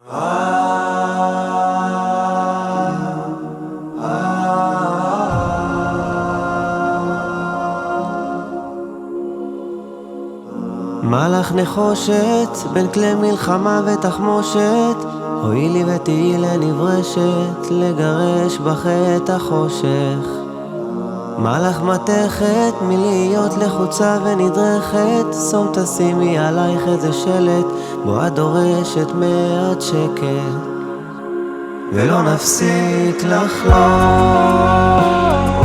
מלאך נחושת בין כלי מלחמה ותחמושת, הואי לי ותהי לנברשת, לגרש בך את החושך. מלאך מתכת מלהיות לחוצה ונדרכת, שום תשימי עלייך איזה שלט, בו את דורשת מעט שקט, ולא נפסיק לחלום.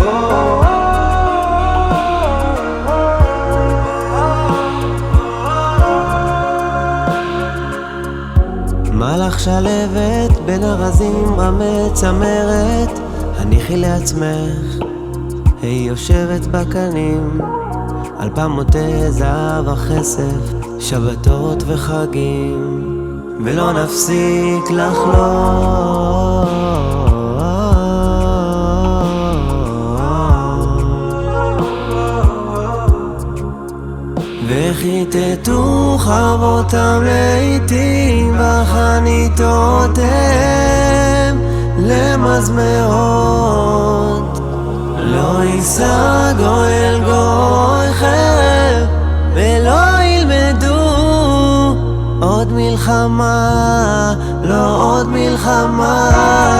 מלאך שלבת בין הרזים רמה צמרת, הניחי לעצמך, היא יושבת בקנים, על פעמותי זהב וכסף, שבתות וחגים, ולא נפסיק לחלום. וכיתתו חרבותם לעתים בחניתותיהם למזמרות, לא יישא גואל גוי חרב ולא ילמדו עוד מלחמה, לא עוד מלחמה.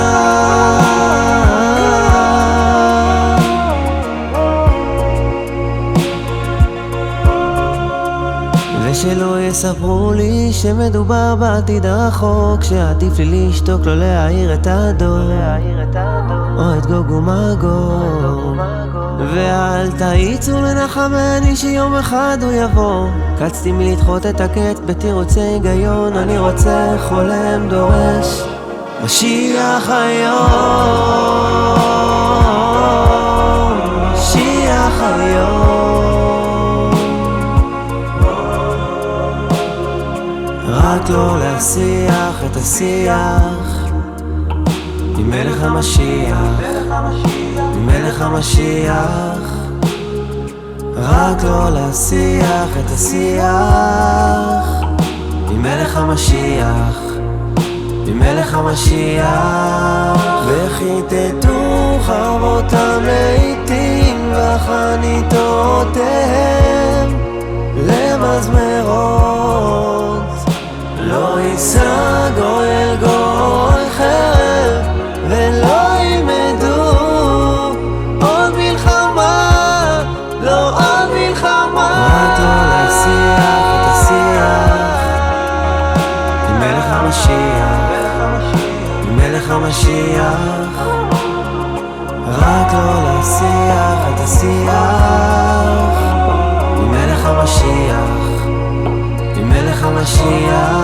ושלא יספרו לי שמדובר בעתיד הרחוק, שעדיף לי לשתוק, לא להעיר את הדור או את גוג ומגוג. ואל תאיצו לנחמני שיום אחד הוא יבוא, קצתי מלדחות את הקץ בתירוצי היגיון, אני רוצה חולם דורש משיח היום, משיח היום. רק לא להשיח את השיח ממלך המשיח, ממלך המשיח. רק לא להשיח את השיח ממלך המשיח, ממלך המשיח. וכיתתו חרבותם לעתים בחניתותיהם למזמרות, לא יישא גואל גוי חרב ולא ילמדו עוד מלחמה, לא עוד מלחמה. רק לא להשיח את השיח ממלך המשיח, ממלך המשיח. רק לא להשיח את השיח ממלך המשיח, ממלך המשיח.